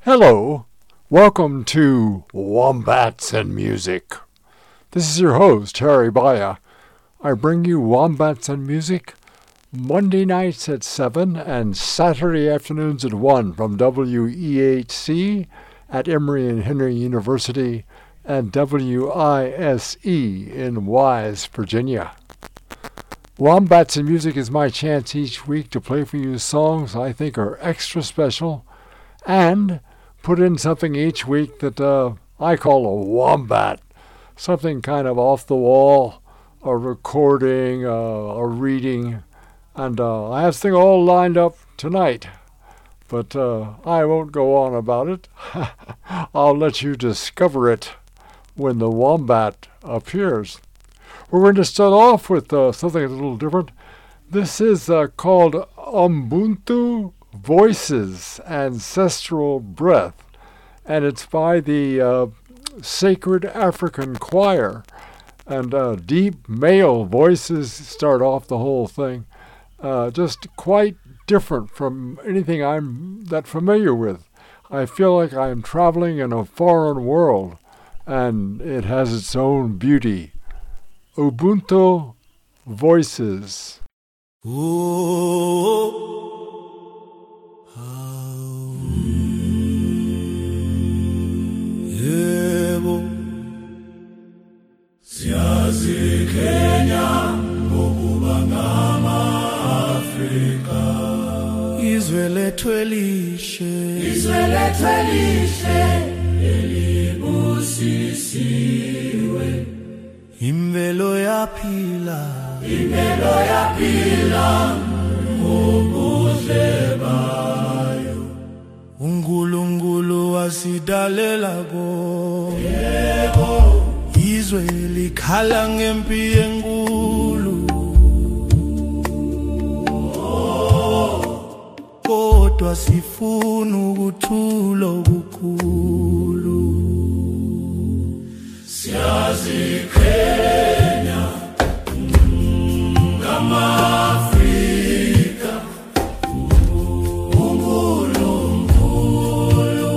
Hello, welcome to Wombats and Music. This is your host, Harry Baya. I bring you Wombats and Music Monday nights at 7 and Saturday afternoons at 1 from WEHC at Emory and Henry University and WISE in Wise, Virginia. Wombats and Music is my chance each week to play for you songs I think are extra special and put in something each week that I call a wombat, something kind of off the wall, a recording, a reading, and I have things all lined up tonight, but I won't go on about it. I'll let you discover it when the wombat appears. We're going to start off with something a little different. This is called Ubuntu Voices, Ancestral Breath, and it's by the Sacred African Choir, and deep male voices start off the whole thing, just quite different from anything I'm that familiar with. I feel like I'm traveling in a foreign world, and it has its own beauty. Ubuntu Voices. Yebo siyazikhenya ngokuba ngama-Afrika, izwe lethu elihle elibusisiwe, imvelo yaphila ngobuhle bayo, uNkulunkulu wasidalela ko. Yebo izwe likhala ngempi enkulu, kodwa sifuna ukuthula okukhulu. Siyaziqhenya ngama-Afrika, uNkulunkulu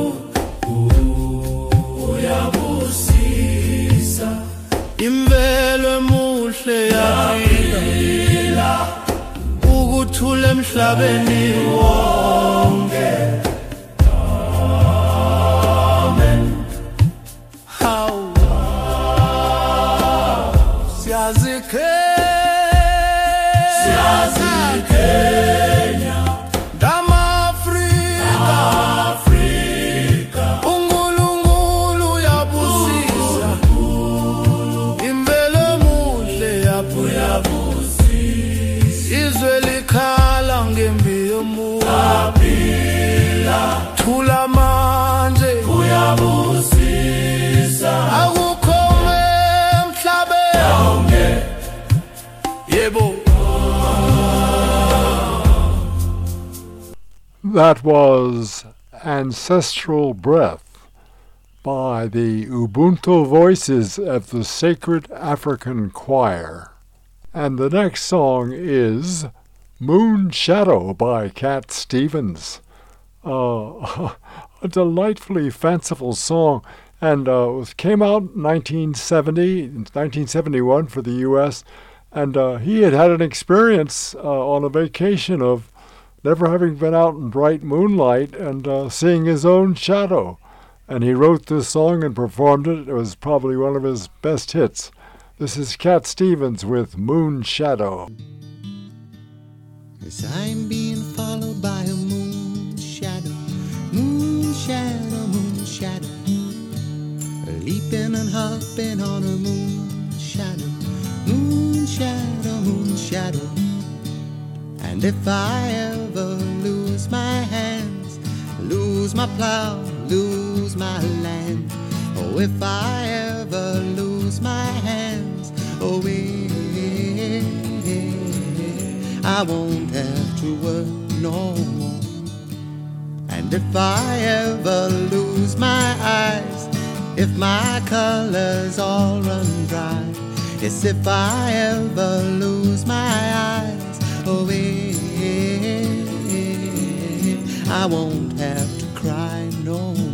uyabusisa, imvelo emuhle yaphila, ukuthula emhlabeni wonke. Amen. Siyazikhenya ngama-Afrika, uNkulunkulu uyabusisa, imvelo emuhle uyabusisa, izwe likhala ngempi yomubi, thula manje uyabusisa, akukho emhlabeni. Yebo. That was Ancestral Breath by the Ubuntu Voices of the Sacred African Choir. And the next song is Moon Shadow by Cat Stevens. A delightfully fanciful song, and came out in 1971 for the U.S., and he had an experience on a vacation of never having been out in bright moonlight and seeing his own shadow. And he wrote this song and performed it. It was probably one of his best hits. This is Cat Stevens with Moon Shadow. As I'm being followed by a moon shadow, moon shadow, moon shadow, leaping and hopping on a moon shadow, moon shadow, moon shadow. And if I ever lose my hands, lose my plow, lose my land, oh, if I ever lose my hands, oh, I won't have to work no more. And if I ever lose my eyes, if my colors all run dry, yes, if I ever lose my eyes, oh, I won't have to cry no more.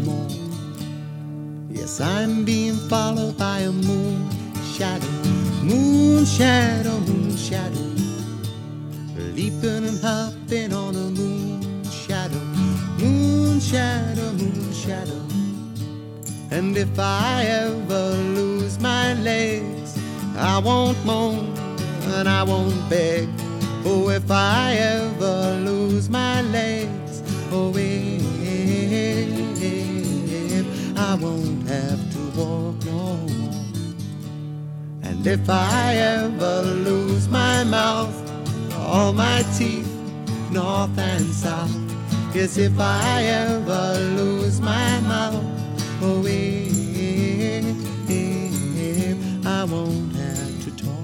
Yes, I'm being followed by a moon shadow, moon shadow, moon shadow, leaping and hopping on a moon shadow, moon shadow, moon shadow. And if I ever lose my legs, I won't moan and I won't beg. Oh, if I ever lose my legs, oh, if I won't have to walk no more. And if I ever lose my mouth, all my teeth, north and south. Yes, if I ever lose my mouth, oh, if I won't have to talk.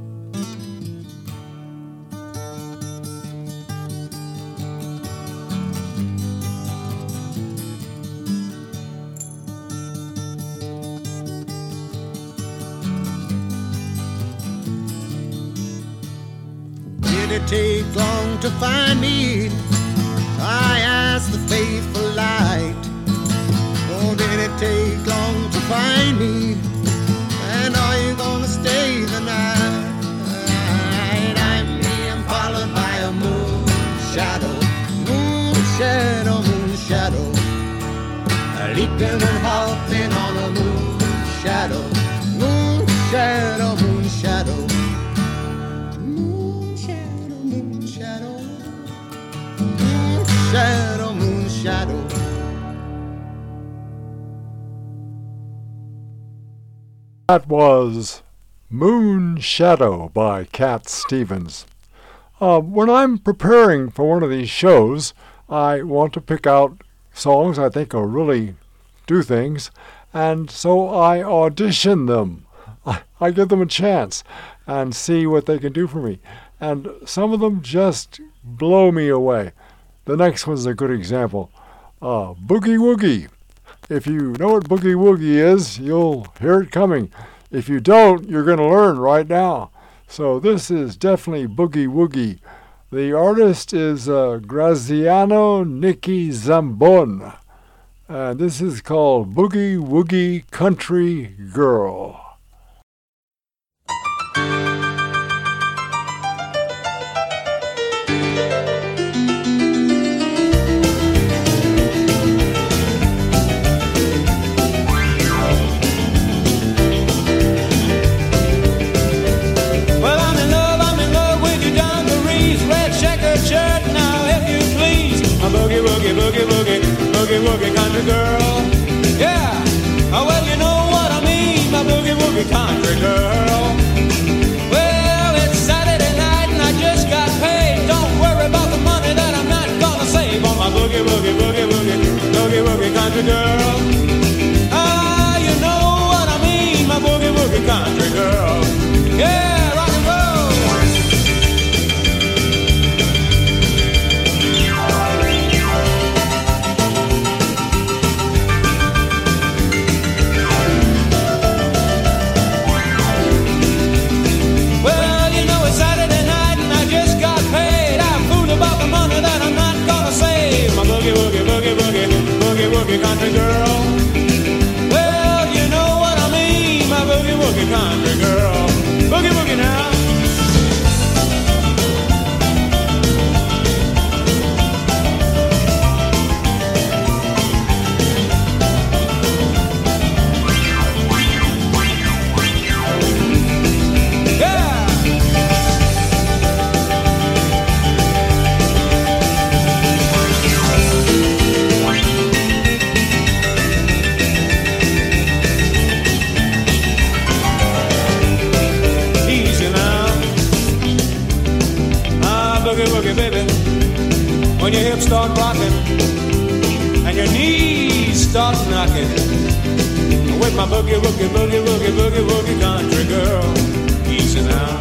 Did it take long to find me? I asked the faithful light. Oh, did it take long to find me? And are you gonna stay the night? I'm being followed by a moon shadow, moon shadow, moon shadow, leaping and hopping on a moon shadow, moon shadow, moon shadow, moon shadow, moon shadow, moon shadow, moon shadow. That was Moon Shadow by Cat Stevens. When I'm preparing for one of these shows, I want to pick out songs I think will really do things, and so I audition them. I give them a chance and see what they can do for me. And some of them just blow me away. The next one's a good example. Boogie Woogie. If you know what Boogie Woogie is, you'll hear it coming. If you don't, you're going to learn right now. So this is definitely Boogie Woogie. The artist is Graziano Nicky Zambon. And this is called Boogie Woogie Country Girl. Boogie woogie country girl, yeah. Oh, well, you know what I mean, my boogie woogie country girl. Well, it's Saturday night and I just got paid. Don't worry about the money that I'm not gonna save on my boogie woogie boogie woogie boogie woogie country girl. Ah, you know what I mean, my boogie woogie country girl. Yeah, rock and roll. Boogie country girl. Well, you know what I mean, my boogie woogie country girl. Boogie woogie now. When your hips start rocking and your knees start knocking, with my boogie woogie boogie woogie boogie woogie country girl, easy now.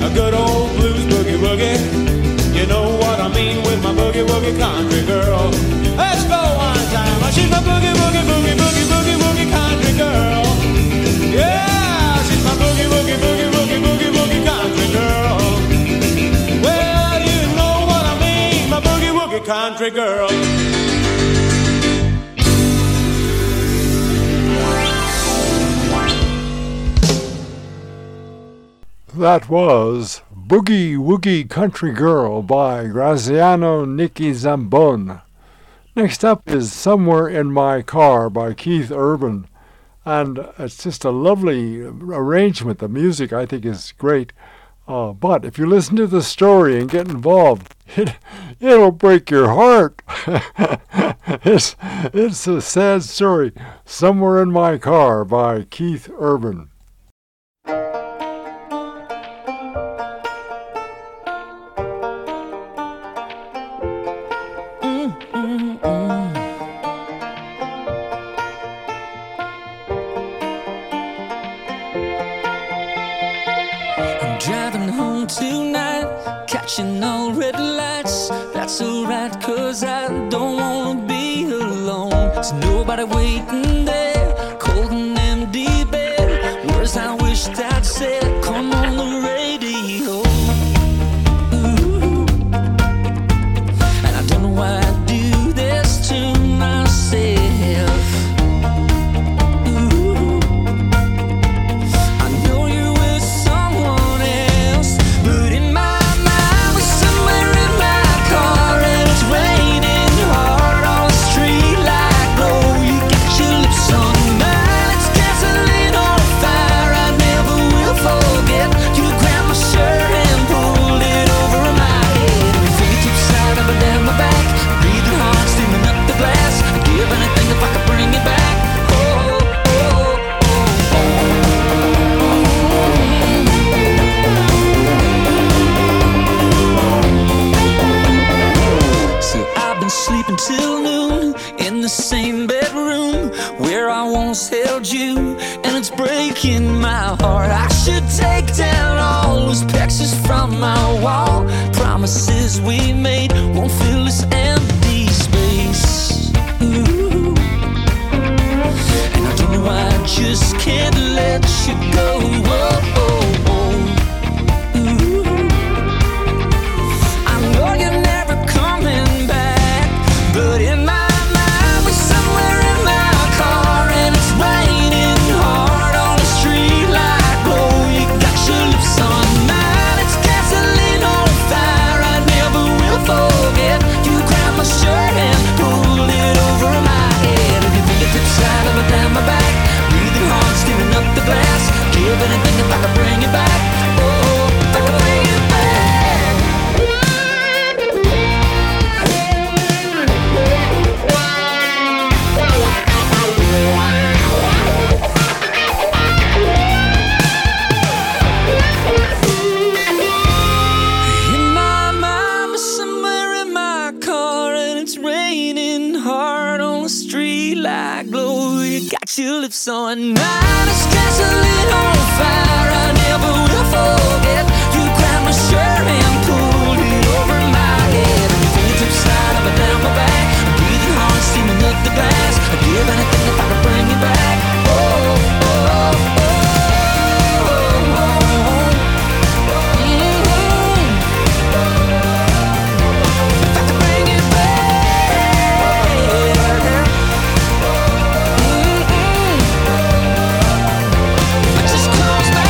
a good old blues boogie woogie. You know what I mean with my boogie woogie country girl. Let's go one time. She's my boogie woogie boogie boogie boogie woogie country girl. Yeah, she's my boogie woogie boogie woogie boogie woogie country girl. Well, you know what I mean, my boogie woogie country girl. That was Boogie Woogie Country Girl by Graziano Nicky Zambon. Next up is Somewhere in My Car by Keith Urban. And it's just a lovely arrangement. The music, I think, is great. But if you listen to the story and get involved, it'll break your heart. It's a sad story. Somewhere in My Car by Keith Urban. Driving home tonight, catching all red lights. That's alright, 'cause I don't wanna be alone. There's nobody waiting there, cold and empty bed. Words I wished I'd said, come on the radio. Ooh. And I don't know why I do this to myself. Ooh. I know you're with someone else, but in my mind we're somewhere in my car, and it's raining hard on the street like glow. You got your lips on mine, it's gasoline on fire. I never will forget. You grabbed my shirt and pulled it over my head. Your fingertips slide up and down my back, breathing hard, steaming up the glass. I'd give anything if I could bring it back. So I've been sleeping till noon in the same bedroom where I once held you, and it's breaking my heart. I should take down all those pictures from my wall. Promises we made won't fill this empty space. Ooh. And I don't know why I just can't let you go. Whoa, oh, oh. Ooh. I know you're never coming back, but in my mind we're somewhere in my car, and it's raining hard on the street like glow. You got your lips on mine, it's gasoline on fire. I never will forget. You grabbed my shirt and pulled it over my head, and your fingertips slide up and down my back, breathing hard, steaming up the glass. Give anything if I could bring it back. Oh, if I could bring it back. In my mind, we're somewhere in my car, and it's raining hard on the street like glow. You got your lips on mine, it's gasoline on fire. I never will forget. You grabbed my shirt and pulled it over my head, and your fingertips slide up and down my back, breathing hard, steaming up the glass. I'd give anything if I could bring it back. Oh, oh, oh, oh, oh, oh. Mm-hmm. If I could bring it back. Mm-mm. I just close my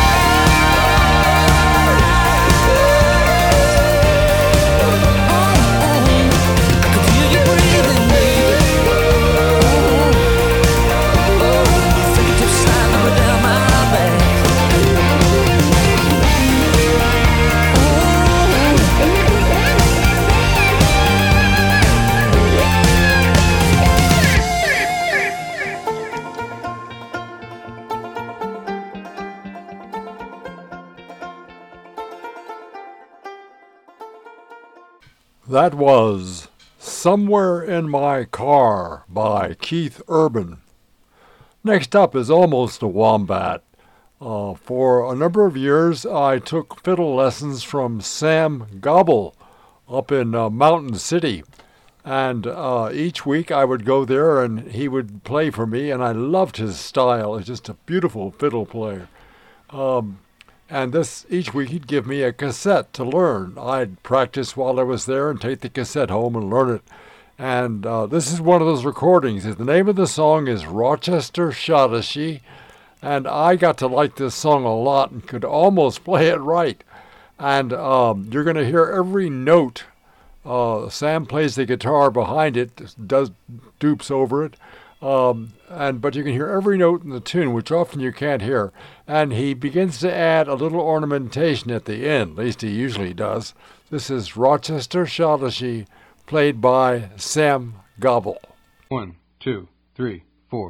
eyes. I could feel you breathing, baby. Your fingertips slide up and down my back. That was Somewhere in My Car by Keith Urban. Next up is Almost a Wombat For a number of years, I took fiddle lessons from Sam Gobble up in Mountain City. And each week I would go there and he would play for me, and I loved his style. He's just a beautiful fiddle player. And each week he'd give me a cassette to learn. I'd practice while I was there and take the cassette home and learn it. And this is one of those recordings. The name of the song is Rochester Shaughnessy, and I got to like this song a lot and could almost play it right. And you're going to hear every note. Sam plays the guitar behind it, dupes over it, but you can hear every note in the tune, which often you can't hear. And he begins to add a little ornamentation at the end, at least he usually does. This is Rochester Shaughnessy, played by Sam Gobble. 1, 2, 3, 4.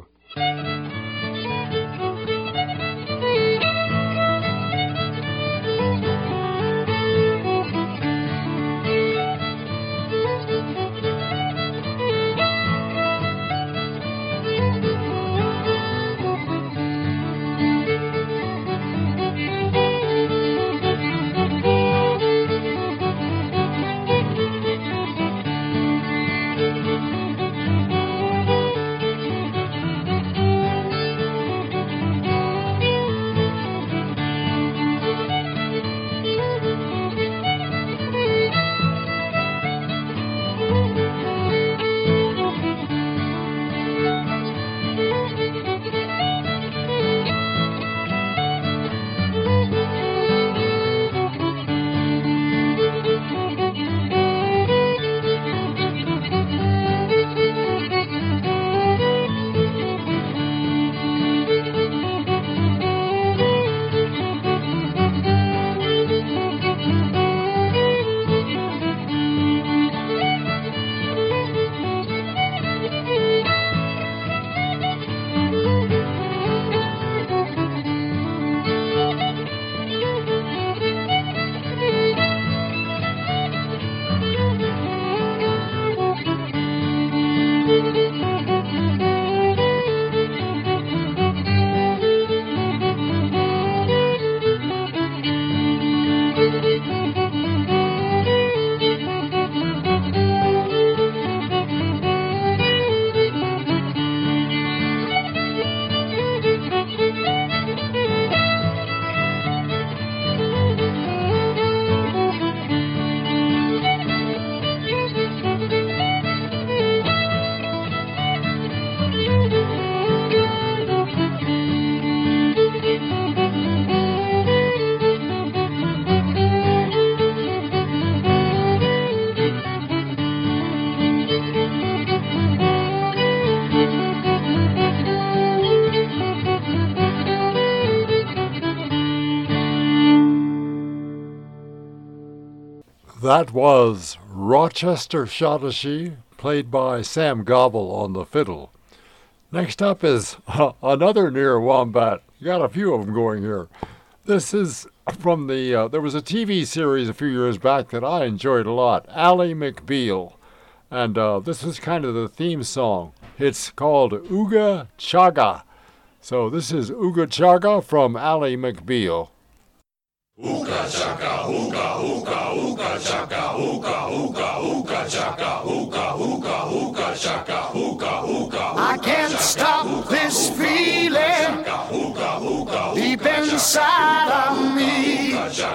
That was Rochester Shaughnessy, played by Sam Gobble on the fiddle. Next up is another near wombat. You got a few of them going here. This is from there was a TV series a few years back that I enjoyed a lot, Ally McBeal. And this was kind of the theme song. It's called Ooga Chaga. So this is Ooga Chaga from Ally McBeal. Ooga chaka, ooga, ooga, ooga chaka, ooga, ooga, ooga chaka, ooga, ooga, ooga chaka, ooga, ooga. I can't stop this feeling deep inside of me.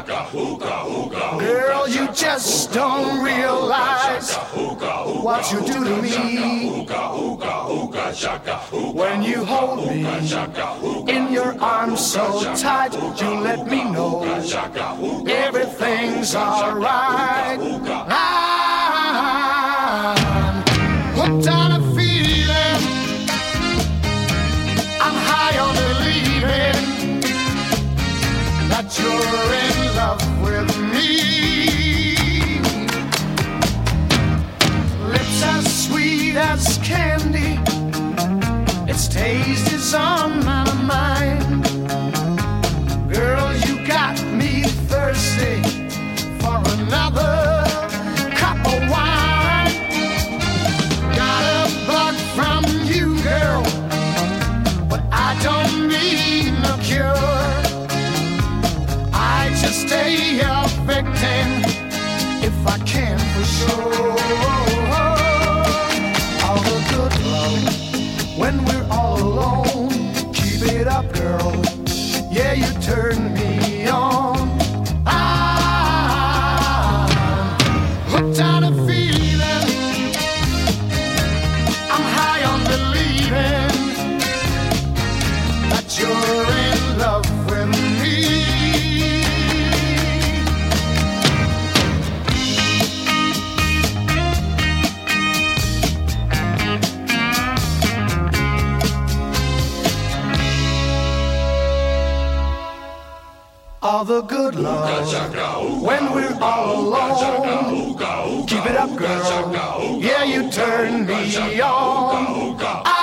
Girl, you just don't realize what you do to me. When you hold me in your arms so tight, you let me know everything's alright. I'm hooked on a feeling. I'm high on believing that you're in love with me. Lips as sweet as candy, its taste is on my mind. Girl, you got me thirsty for another. stay affecting if I can for sure. All the good love when we're all alone. Keep it up, girl. Yeah, you turn me on. I'm hooked on a feeling. I'm high on believing that you're in love with me. All the good love when we're all alone. Keep it up, girl. Yeah, you turn me on.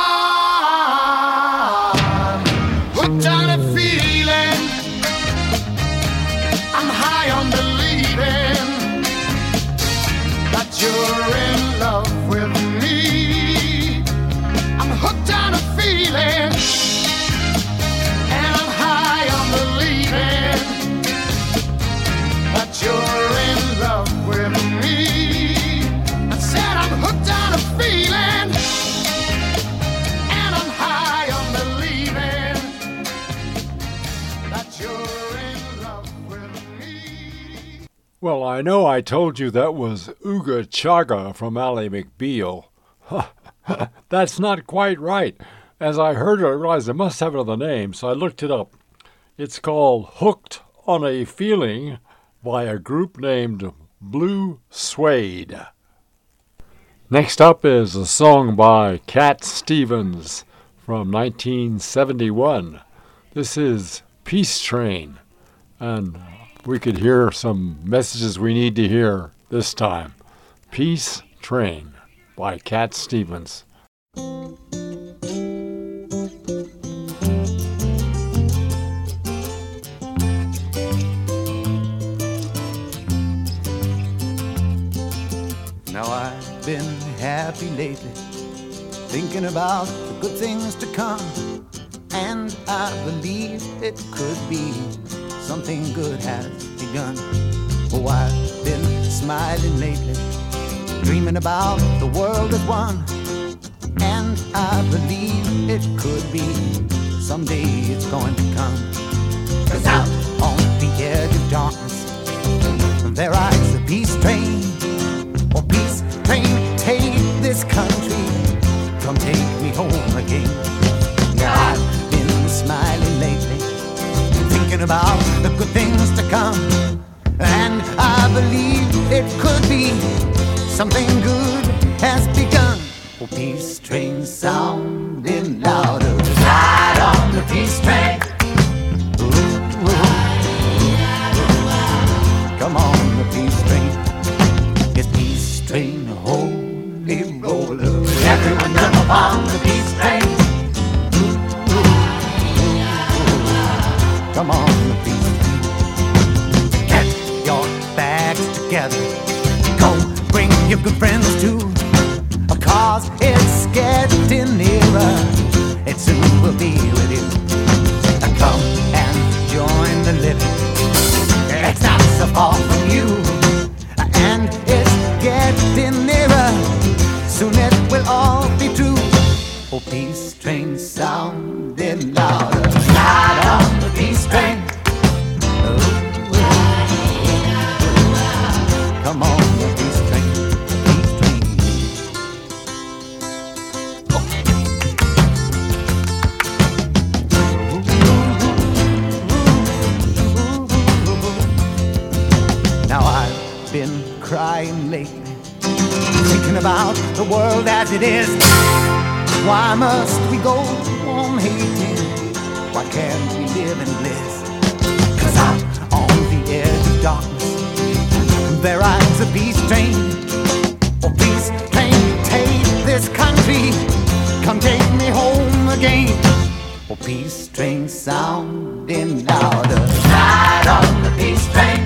I'm hooked on a feeling. I'm high on believing that you're in love with me. I'm hooked on a feeling. And I'm high on believing that you're in love with me. I said I'm hooked on a feeling, and I'm high on believing that you're in love with me. Well, I know I told you that was Ooga Chaka from Ally McBeal. That's not quite right. As I heard it, I realized I must have another name, so I looked it up. It's called Hooked on a Feeling by a group named Blue Suede. Next up is a song by Cat Stevens from 1971. This is Peace Train, and we could hear some messages we need to hear this time. Peace Train by Cat Stevens. Now I've been happy lately, thinking about the good things to come, and I believe it could be something good has begun. Oh, I've been smiling lately, dreaming about the world as one, and I believe it could be someday it's going to come. 'Cause out on the edge of darkness, there rides the peace train. Oh, peace train, take this country, come take me home again. Now I've been smiling lately, thinking about the good things to come, and I believe it could be something good has begun. Oh, peace train sounding louder, ride on the peace train. Ooh, ooh. Come on, the peace train. It's peace train, holy roller. Everyone jump upon the peace train. Ooh, ooh. Come on, the peace train. Get your bags together. Go bring your good friends too, 'cause it's getting nearer. It soon will be with you. Come and join the living. It's not so far from you, and it's getting nearer. Soon it will all be true. Oh, peace train sounding louder. Ride on the peace train. Come on, the peace train. Peace train. Now I've been crying lately, thinking about the world as it is. Why must we go on hating? Why can't we live in bliss? 'Cause out on the edge of darkness, there rides a peace train. Oh, peace train, take this country, come take me home again. Oh, peace train sounding louder, ride on the peace train.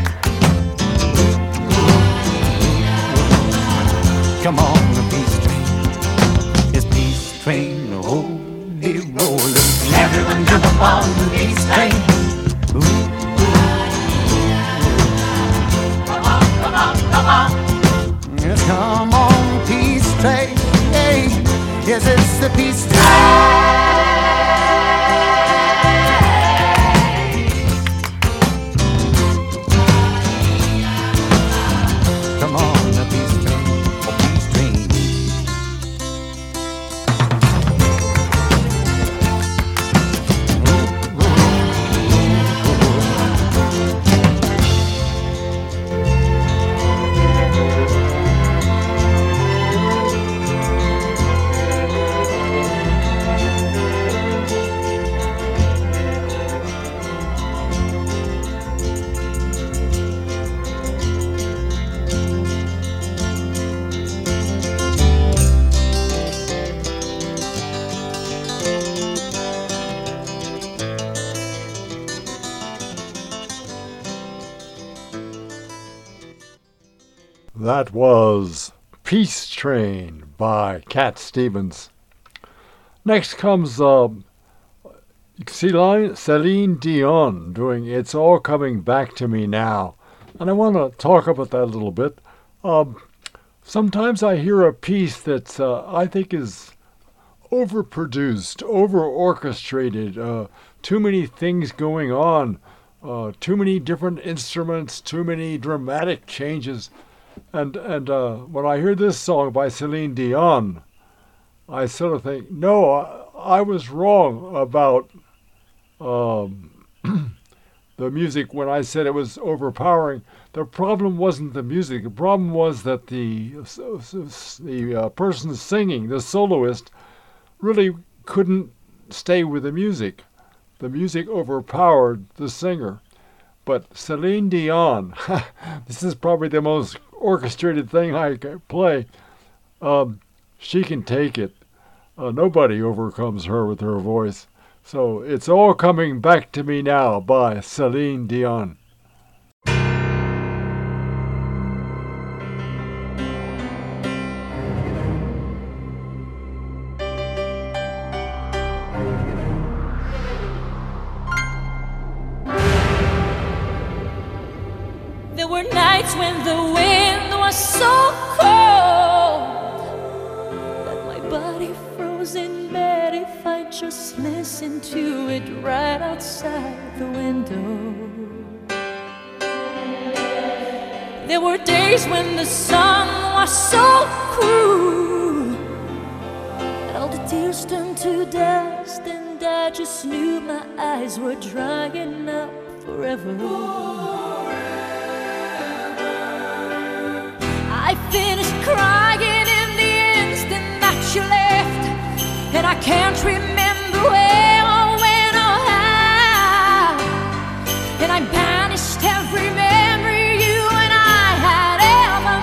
Come on, the peace train. It's peace train, holy roller. Everyone jump upon the peace train. Ooh, ooh, ooh. 'cause it's the peace train. Come on, the peace train, the peace train. That was Peace Train by Cat Stevens. Next comes Celine Dion doing It's All Coming Back to Me Now. And I want to talk about that a little bit. Sometimes I hear a piece that I think is overproduced, over-orchestrated, too many things going on, too many different instruments, too many dramatic changes. And when I hear this song by Celine Dion, I sort of think, no, I was wrong about the music when I said it was overpowering. The problem wasn't the music. The problem was that the person singing, the soloist, really couldn't stay with the music. The music overpowered the singer. But Celine Dion, this is probably the most orchestrated thing I can play. She can take it. Nobody overcomes her with her voice. So It's All Coming Back to Me Now by Celine Dion. There were nights when the wind was so cold that my body froze in bed if I just listened to it right outside the window. There were days when the sun was so cruel that all the tears turned to dust, and I just knew my eyes were drying up forever. I finished crying in the instant that you left, and I can't remember where or when or how, and I banished every memory you and I had ever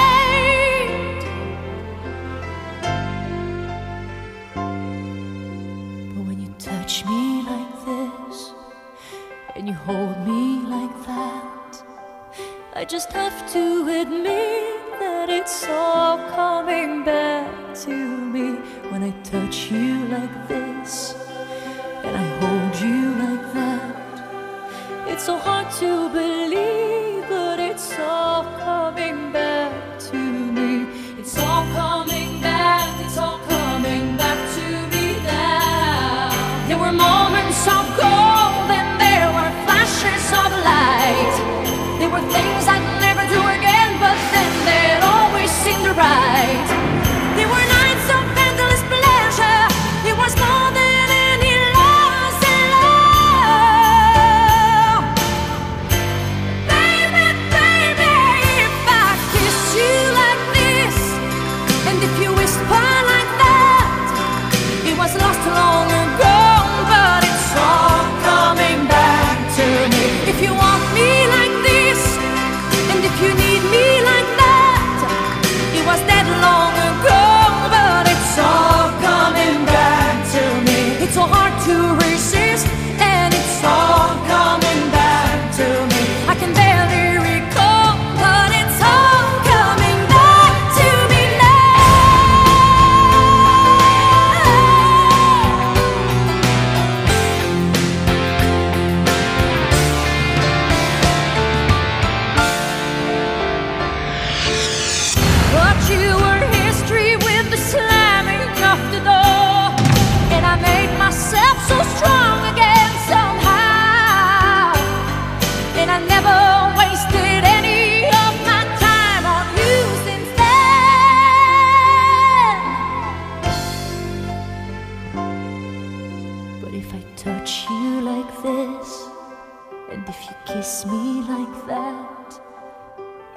made. But when you touch me like this, and you hold me like that, I just have to admit that it's all coming back to me. When I touch you like this and I hold you like that, it's so hard to believe, but it's all coming back to me. It's all coming back, it's all coming back to me now. There were moments of gold and there were flashes of light. There were things I'd never do again, but then they'd always seem right. There were nights of endless pleasure. It was more than any loss in love.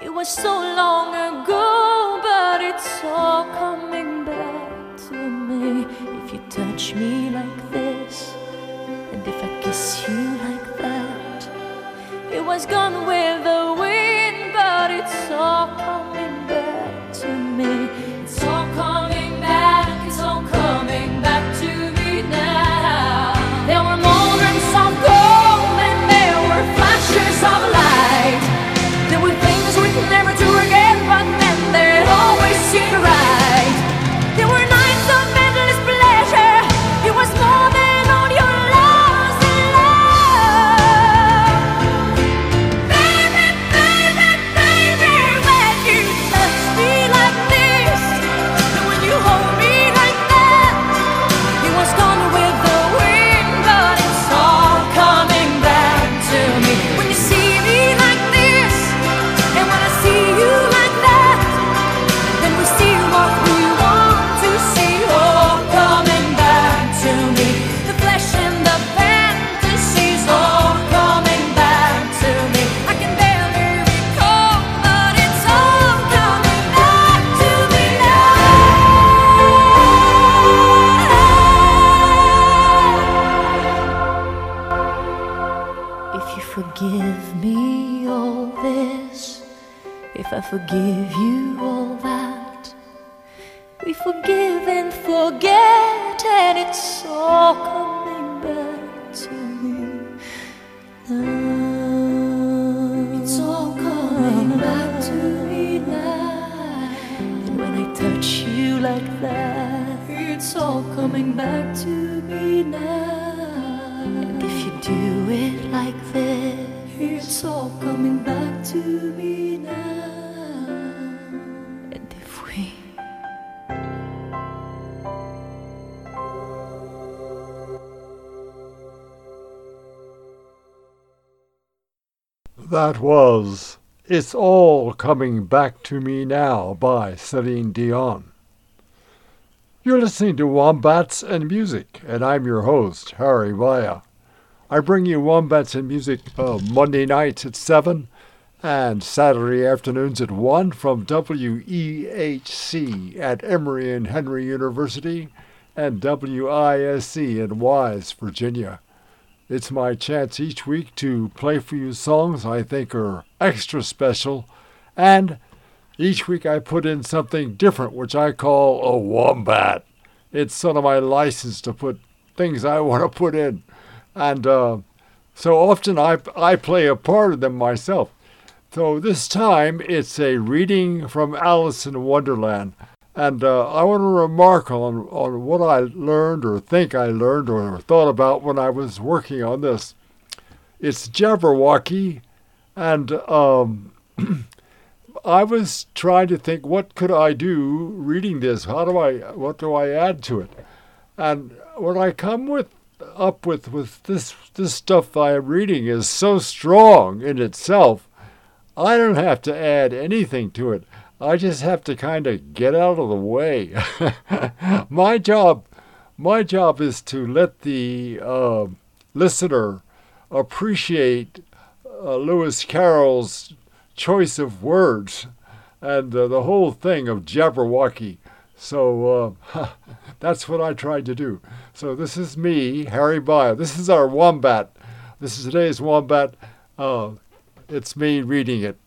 It was so long ago, but it's all coming back to me. If you touch me like this, and if I kiss you like that, it was gone with the wind, but it's all coming back to me. It's all coming back, it's all coming back to me now. There were moments of gold and there were flashes of light. There were things we'd never do again, but then they'd always seem right. There were nights of endless pleasure. It was more than all your loves in love. Baby, baby, baby, when you touch me like this, and when you hold me like that, it was gone with the wind, but it's all coming back to me. When you see me like this, and when I see you like that, then we see what we want to see, all coming back to me. The flesh and the fantasies, all coming back to me. I can barely recall, but it's all coming back to me now. If you forgive me all this, if I forgive you all that, we forgive and forget, and it's all coming back to me now. It's all coming back to me now. And when I touch you like that, it's all coming back to me now. And if you do it like this, it's all coming back to me now. And if we That was It's All Coming Back to Me Now by Celine Dion. You're listening to Wombats and Music, and I'm your host, Harry Vaya. I bring you Wombats and Music Monday nights at 7 and Saturday afternoons at 1 from WEHC at Emory and Henry University and WISC in Wise, Virginia. It's my chance each week to play for you songs I think are extra special, and each week I put in something different, which I call a wombat. It's sort of my license to put things I want to put in. And so often I play a part of them myself. So this time it's a reading from Alice in Wonderland. And I want to remark on what I learned or think I learned or thought about when I was working on this. It's Jabberwocky, and I was trying to think, what could I do reading this? What do I add to it? And what I come up with this stuff I'm reading is so strong in itself, I don't have to add anything to it. I just have to kind of get out of the way. My job is to let the listener appreciate Lewis Carroll's choice of words and the whole thing of Jabberwocky. So that's what I tried to do. So this is me, Harry Vaya. This is our wombat. This is today's wombat. It's me reading it.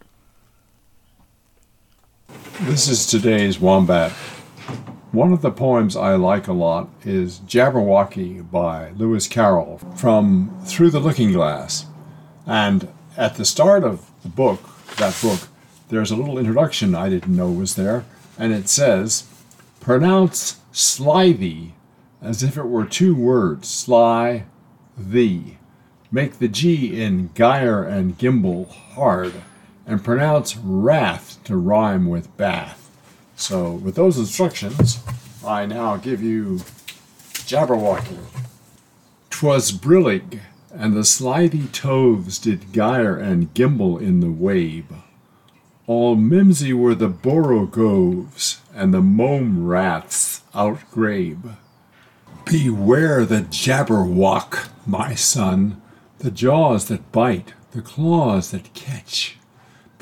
This is today's wombat. One of the poems I like a lot is Jabberwocky by Lewis Carroll from Through the Looking Glass. And at the start of that book, there's a little introduction I didn't know was there, and it says, pronounce slithy as if it were two words, sly, thee. Make the G in gyre and gimble hard, and pronounce wrath to rhyme with bath. So with those instructions, I now give you Jabberwocky. 'Twas brillig, and the slithy toves did gyre and gimble in the wabe. All mimsy were the borogoves, and the mome raths outgrabe. Beware the Jabberwock, my son, the jaws that bite, the claws that catch.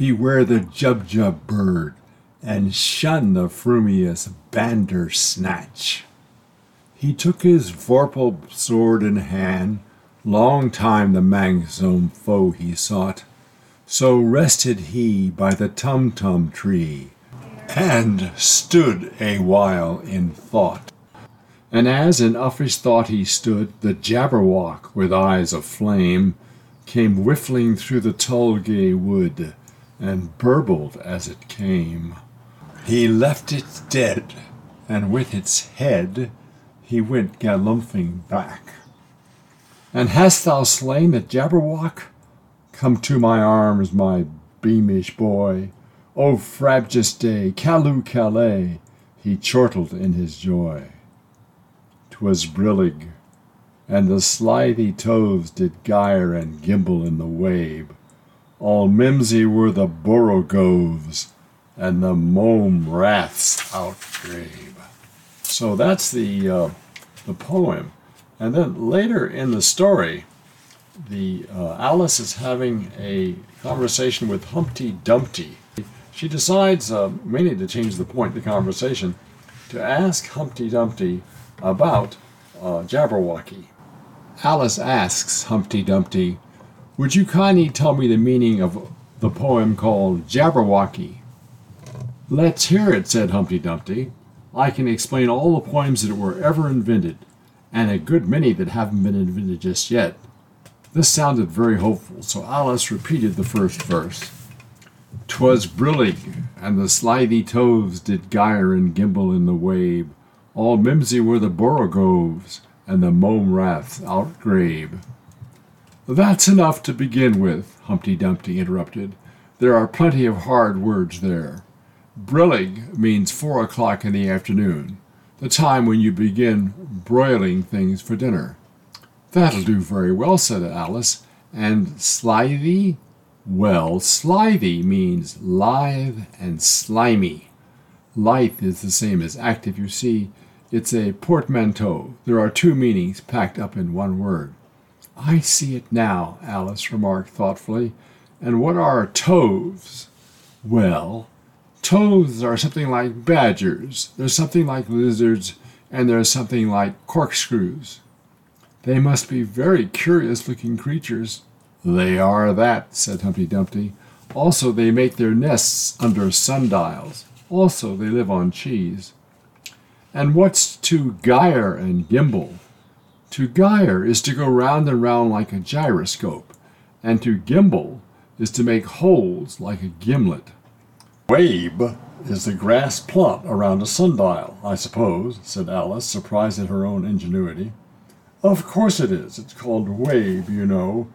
beware the jub-jub bird, and shun the frumious bandersnatch. He took his vorpal sword in hand, long time the manxome foe he sought, so rested he by the tum-tum tree, and stood a while in thought. And as in uffish thought he stood, the Jabberwock, with eyes of flame, came whiffling through the Tulgey wood, and burbled as it came. He left it dead, and with its head he went galumphing back. And hast thou slain the Jabberwock? Come to my arms, my beamish boy. O frabjous day, Callooh Callay, he chortled in his joy. 'Twas brillig, and the slithy toves did gyre and gimble in the wabe. All mimsy were the borogoves, and the mome raths outgrabe. So that's the poem. And then later in the story, Alice is having a conversation with Humpty Dumpty. She decides, mainly to change the point of the conversation, to ask Humpty Dumpty about Jabberwocky. Alice asks Humpty Dumpty, "Would you kindly tell me the meaning of the poem called Jabberwocky?" "Let's hear it," said Humpty Dumpty. "I can explain all the poems that were ever invented, and a good many that haven't been invented just yet." This sounded very hopeful, so Alice repeated the first verse. "'Twas brillig, and the slithy toves did gyre and gimble in the wabe. All mimsy were the borogoves, and the mome raths outgrabe." "That's enough to begin with," Humpty Dumpty interrupted. "There are plenty of hard words there. Brillig means 4 o'clock in the afternoon, the time when you begin broiling things for dinner." "That'll do very well," said Alice. "And slithy?" "Well, slithy means lithe and slimy. Lithe is the same as active, you see. It's a portmanteau. There are 2 meanings packed up in one word." "I see it now," Alice remarked thoughtfully. "And what are toves?" "Well, toves are something like badgers, there's something like lizards, and there's something like corkscrews." "They must be very curious-looking creatures." "They are that," said Humpty Dumpty. "Also, they make their nests under sundials. Also, they live on cheese." "And what's to gyre and gimble?" "To gyre is to go round and round like a gyroscope, and to gimble is to make holes like a gimlet." "Wabe is the grass plot around a sundial, I suppose," said Alice, surprised at her own ingenuity. "Of course it is. It's called wabe, you know."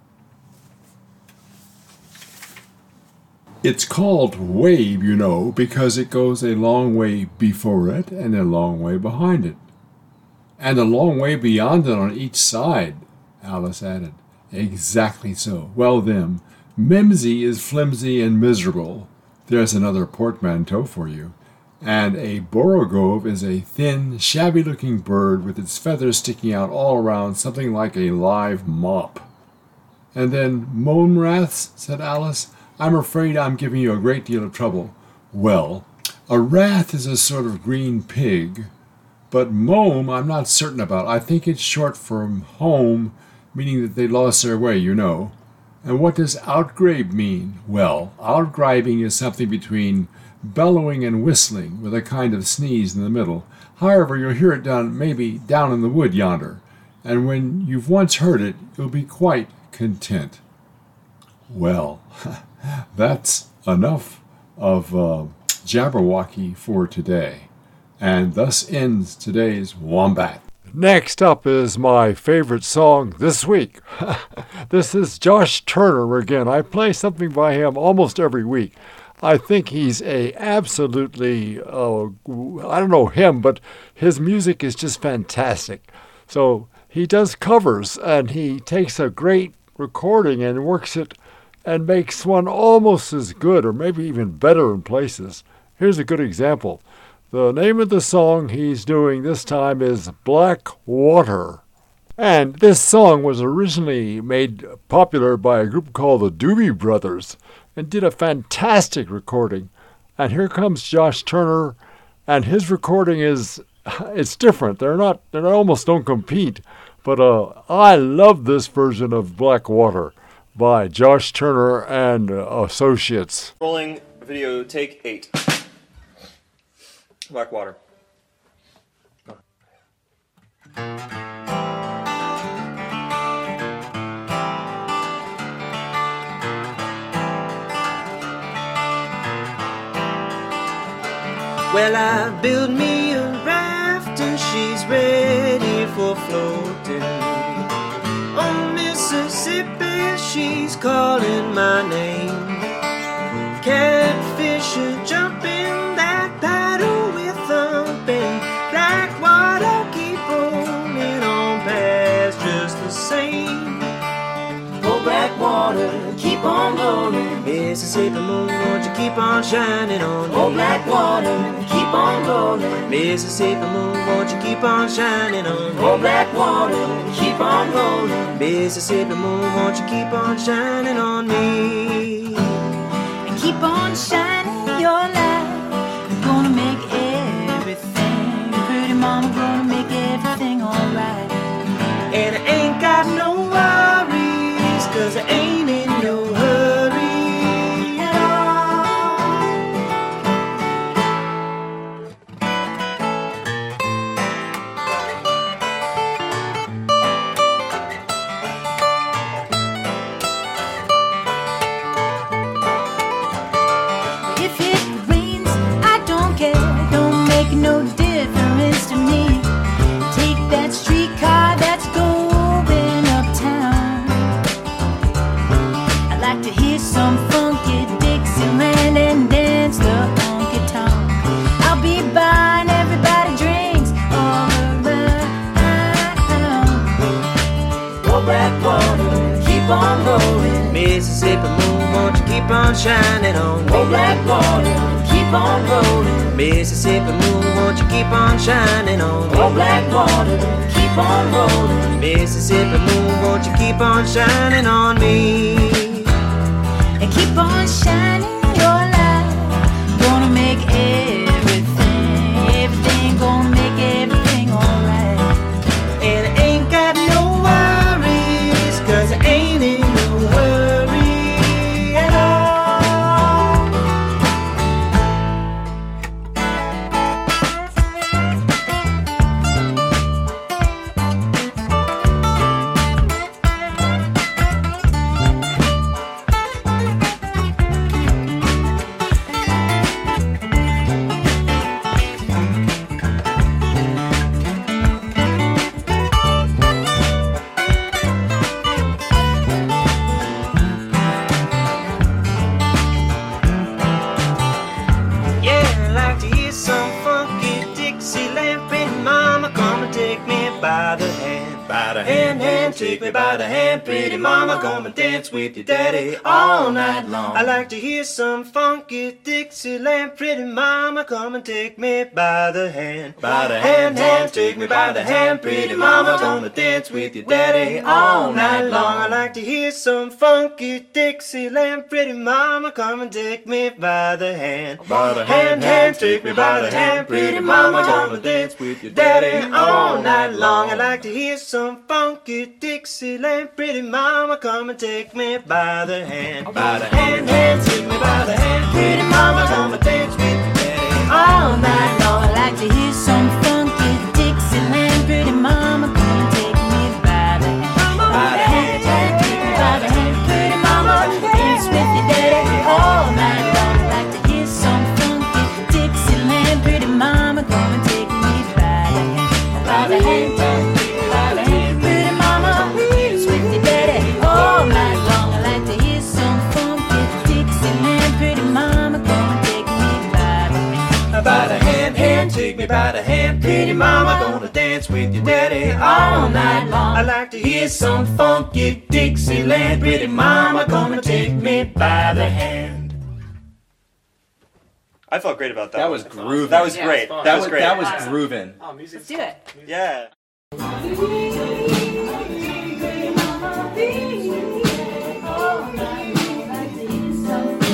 "It's called wabe, you know, because it goes a long way before it and a long way behind it." "And a long way beyond it on each side," Alice added. "Exactly so. Well then, mimsy is flimsy and miserable. There's another portmanteau for you. And a borogove is a thin, shabby-looking bird with its feathers sticking out all around, something like a live mop." "And then mome raths," said Alice. "I'm afraid I'm giving you a great deal of trouble." "Well, a rath is a sort of green pig, but mome I'm not certain about. I think it's short from home, meaning that they lost their way, you know." "And what does outgrabe mean?" "Well, outgribing is something between bellowing and whistling, with a kind of sneeze in the middle. However, you'll hear it maybe down in the wood yonder, and when you've once heard it, you'll be quite content." Well, that's enough of Jabberwocky for today, and thus ends today's Wombat. Next up is my favorite song this week. This is Josh Turner again. I play something by him almost every week. I think he's a absolutely, I don't know him, but his music is just fantastic. So he does covers, and he takes a great recording and works it and makes one almost as good or maybe even better in places. Here's a good example. The name of the song he's doing this time is Black Water. And this song was originally made popular by a group called the Doobie Brothers. and did a fantastic recording. And here comes Josh Turner, and his recording it's different. They almost don't compete. But I love this version of Blackwater by Josh Turner and Associates. Rolling video, take 8. Blackwater. Well, I built me a raft and she's ready for floating. On Mississippi, she's calling my name. Catfish are jumping, that paddle we're thumping. Blackwater keep rolling on past just the same. Oh, Blackwater, keep on rolling. Mississippi moon, won't you keep on shining on me? Oh, Blackwater, keep on rolling. Mississippi moon, won't you keep on shining on me? Oh, Blackwater, keep on rolling. Mississippi moon, won't you keep on shining on me? And keep on shining your light. You're gonna make everything, pretty mama, gonna make everything alright. And I ain't got no worries, 'cause I ain't in no hurry at all. If it rains, I don't care, don't make no difference to me. Take that streetcar that's going uptown. I like to hear some funky Dixieland and dance the honky tonk. I'll be buying everybody drinks all around. Oh, Blackwater, keep on rolling. Mississippi moon, won't you keep on shining on me? Oh, Blackwater, keep on rolling. Mississippi moon, won't you keep on shining on me? Oh, Blackwater, keep on rolling. Mississippi moon, won't you keep on shining on me? And keep on shining your light. Gonna make everything, gonna make everything alright. And I ain't got no worries, 'cause I ain't in no hurry at all. Yeah, I like to hear some funky Dixieland. Pretty mama, come and take me by the hand. By the hand, take me by the hand. Pretty mama, come and dance with your daddy all night long. I like to hear some funky Dixieland. Pretty mama, come and take me by the hand. By the hand, take me by the hand. Pretty mama, come and dance with your daddy all night long. I like to hear some funky Dixieland. Pretty mama, come and take me by the hand. By the hand, take me by the hand. Pretty mama, come and dance with your daddy all night long. I like to hear some funky Dixieland. Pretty mama, come and take me by the hand. By the hand, take me by the hand. Pretty mama, come and dance with your daddy all night long. I like to hear some funky Dixieland. Pretty mama, come and take me by the hand. By the hand, take me by the hand. Pretty mama, dance with your daddy all night long. I like to hear some funky Dixieland. Pretty mama, come and take me by the hand. By the hand, take me by the hand. Pretty mama, dance with your daddy all night long. I like to hear some funky Dixieland. Pretty mama, come and take me by the hand. By the hand, take me by the hand. Pretty mama, gonna dance with your daddy all night long. I like to hear some funky Dixieland. Pretty mama, gonna take me by the hand. I felt great about that. That one. was grooving. That was great. That was great. That was grooving. Let's do it. Yeah. Some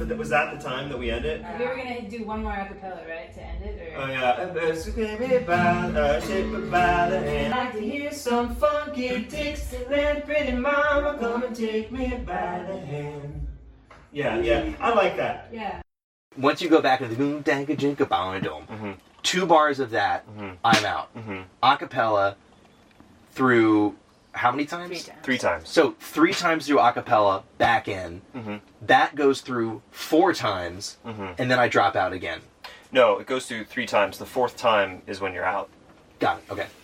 Was that the time that we end it? We were gonna do one more acapella, right, to end it? Or? Oh yeah. Shake me by the hand. I'd like to hear some funky Dixieland. Pretty mama, come and take me by the hand. Yeah. I like that. Yeah. Once you go back to the boom danka jinka bow dome, 2 bars of that, I'm out. Acapella through how many times? 3 times. So 3 times through acapella, back in. That goes through 4 times, and then I drop out again. No, it goes through 3 times. The 4th time is when you're out. Got it. Okay.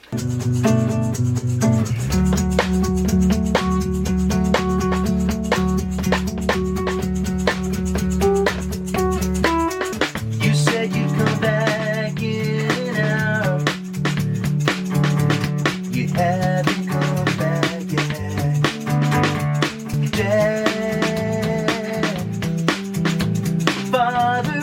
You said you'd come back in and out. You haven't come back yet. Dad, Father,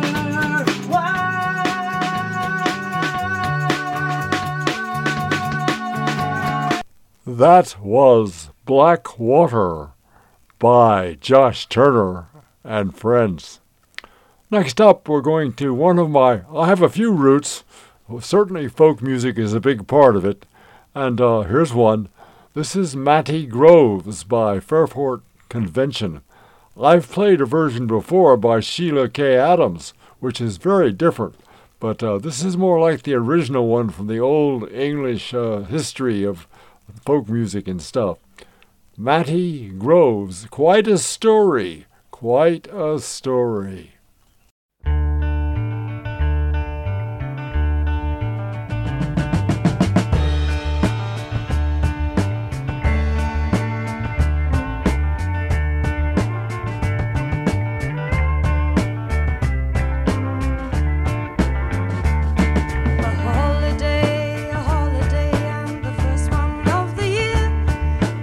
That was Black Water by Josh Turner and Friends. Next up, we're going to I have a few roots. Well, certainly folk music is a big part of it. And here's one. This is Matty Groves by Fairport Convention. I've played a version before by Sheila K. Adams, which is very different. But this is more like the original one from the old English history of folk music and stuff. Matty Groves, quite a story. Quite a story.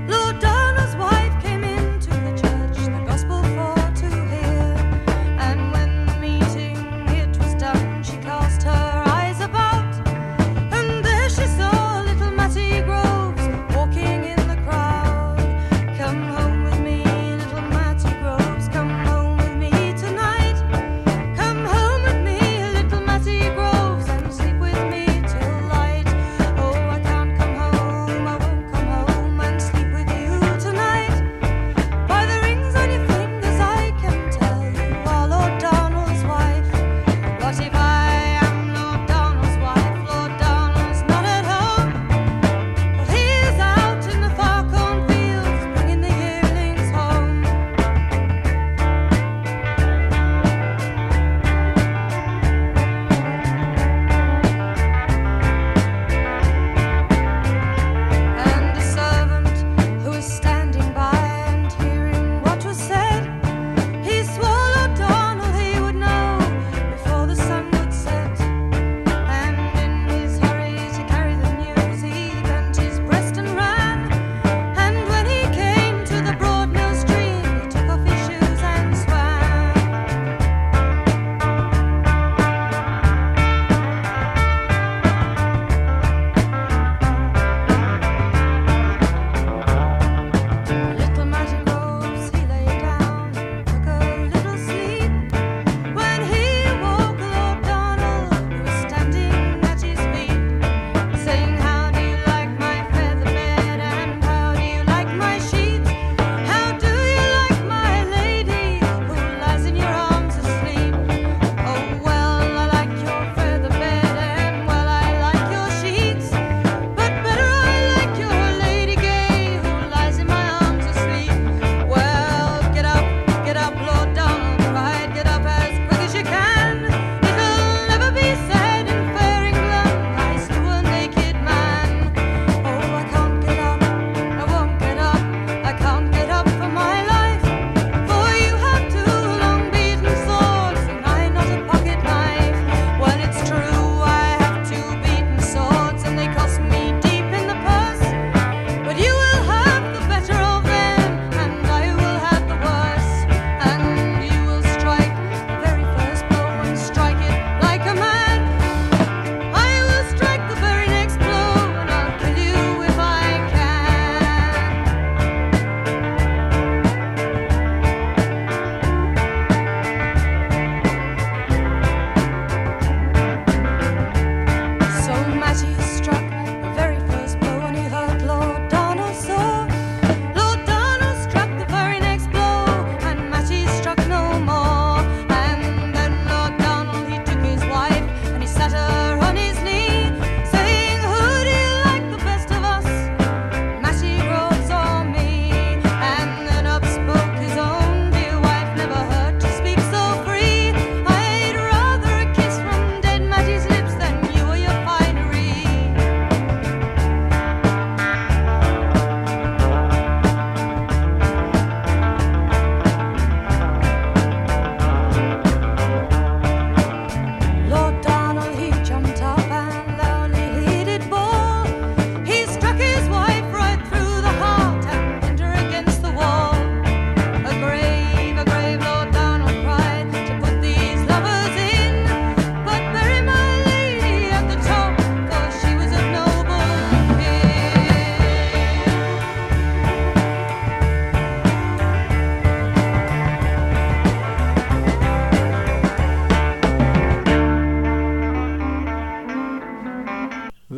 And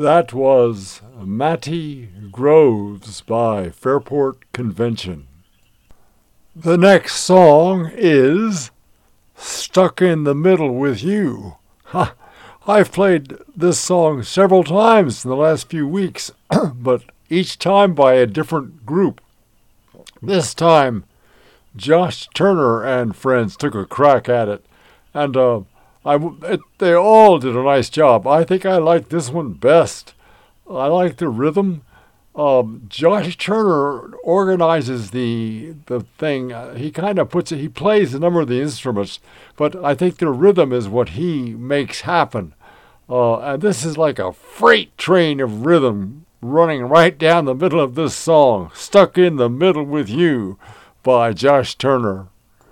That was Matty Groves by Fairport Convention. The next song is Stuck in the Middle with You. I've played this song several times in the last few weeks, but each time by a different group. This time, Josh Turner and friends took a crack at it, and they all did a nice job. I think I like this one best. I like the rhythm. Josh Turner organizes the thing. He kind of puts it. He plays a number of the instruments, but I think the rhythm is what he makes happen. And this is like a freight train of rhythm running right down the middle of this song, Stuck in the Middle with You by Josh Turner.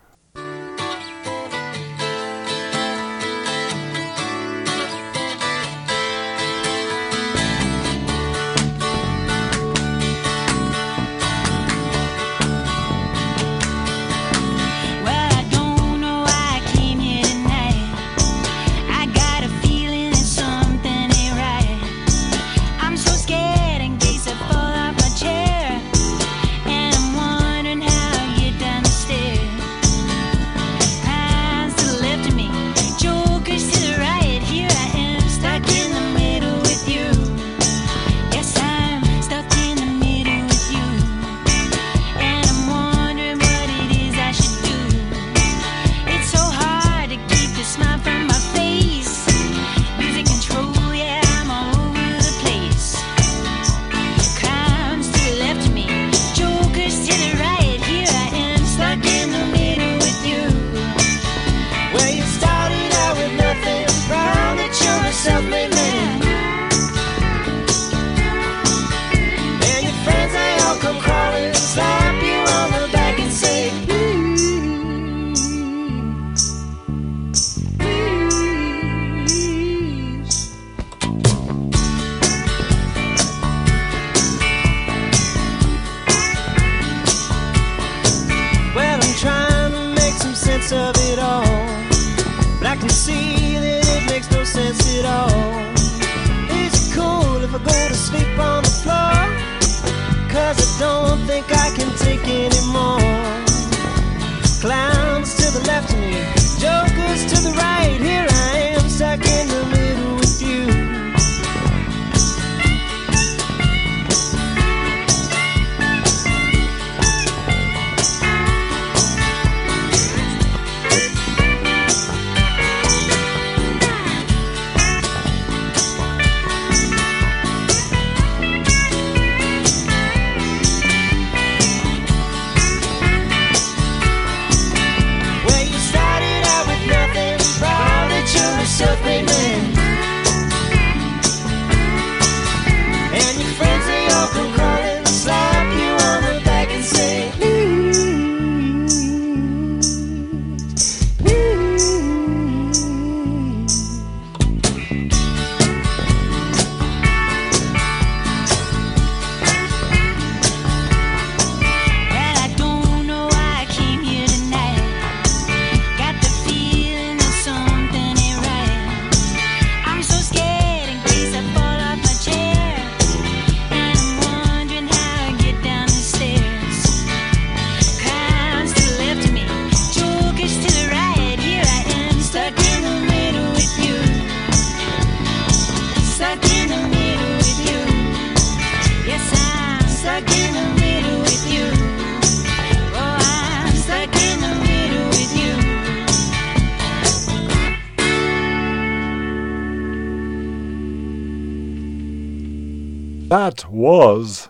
That was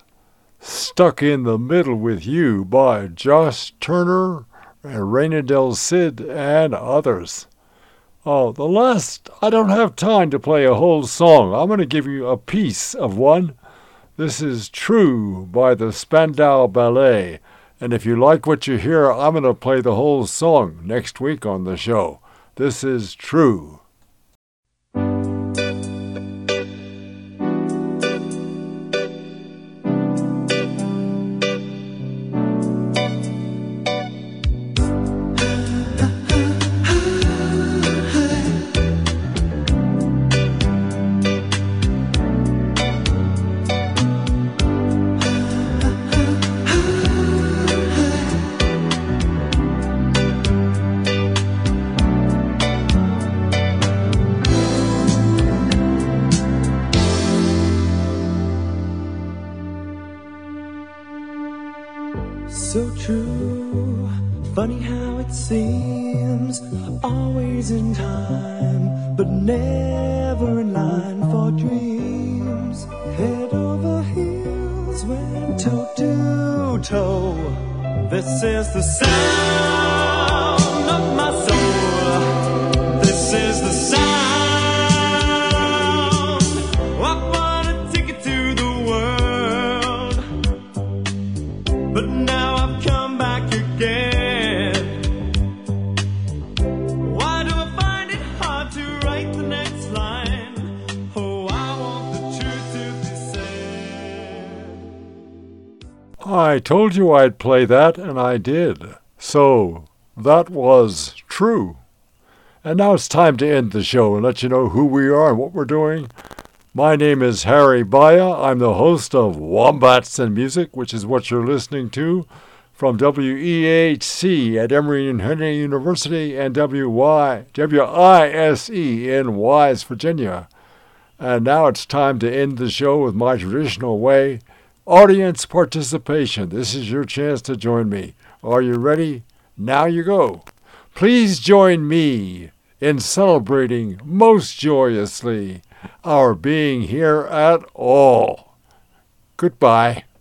Stuck in the Middle with You by Josh Turner and Reina Del Cid and others. Oh, the last, I don't have time to play a whole song. I'm going to give you a piece of one. This is True by the Spandau Ballet. And if you like what you hear, I'm going to play the whole song next week on the show. This is True. So true, funny how it seems, always in time, but never in line for dreams. Head over heels, went toe to toe. This is the sound of my soul. This is the sound. I wanna take it to the world, but now I've come back again. Why do I find it hard to write the next line? Oh, I want the truth to be said. I told you I'd play that, and I did. So, that was true. And now it's time to end the show and let you know who we are and what we're doing. My name is Harry Baya. I'm the host of Wombats and Music, which is what you're listening to, from WEHC at Emory and Henry University and WISE in Wise, Virginia. And now it's time to end the show with my traditional way, audience participation. This is your chance to join me. Are you ready? Now you go. Please join me in celebrating most joyously our being here at all. Goodbye.